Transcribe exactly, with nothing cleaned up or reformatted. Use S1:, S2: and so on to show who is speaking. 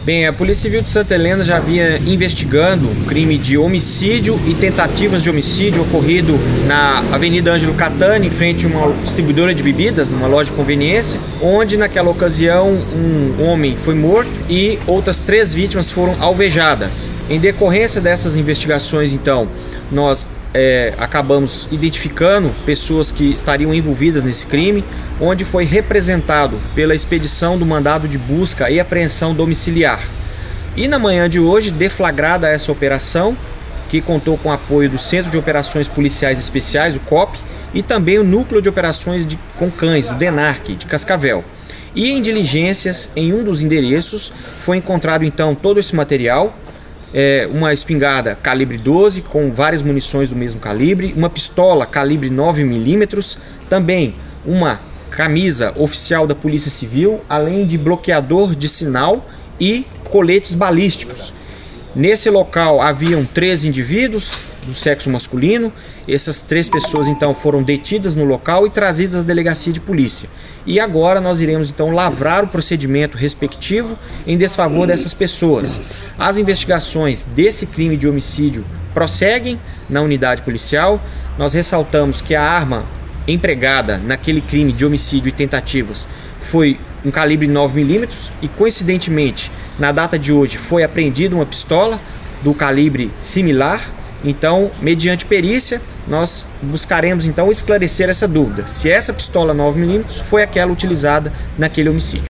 S1: Bem, a Polícia Civil de Santa Helena já vinha investigando o crime de homicídio e tentativas de homicídio ocorrido na Avenida Ângelo Catani, em frente a uma distribuidora de bebidas, numa loja de conveniência, onde naquela ocasião um homem foi morto e outras três vítimas foram alvejadas. Em decorrência dessas investigações, então, nós É, acabamos identificando pessoas que estariam envolvidas nesse crime, onde foi representado pela expedição do mandado de busca e apreensão domiciliar. E na manhã de hoje, deflagrada essa operação, que contou com o apoio do Centro de Operações Policiais Especiais, o C O P, e também o Núcleo de Operações de, com Cães, o DENARC, de Cascavel. E em diligências, em um dos endereços, foi encontrado então todo esse material. É, uma espingarda calibre doze com várias munições do mesmo calibre, uma pistola calibre nove milímetros, também uma camisa oficial da Polícia Civil, além de bloqueador de sinal e coletes balísticos. Nesse local haviam três indivíduos do sexo masculino. Essas três pessoas então foram detidas no local e trazidas à delegacia de polícia. E agora nós iremos então lavrar o procedimento respectivo em desfavor dessas pessoas. As investigações desse crime de homicídio prosseguem na unidade policial. Nós ressaltamos que a arma empregada naquele crime de homicídio e tentativas foi um calibre nove milímetros e, coincidentemente, na data de hoje foi apreendida uma pistola do calibre similar. Então, mediante perícia, nós buscaremos então esclarecer essa dúvida, se essa pistola nove milímetros foi aquela utilizada naquele homicídio.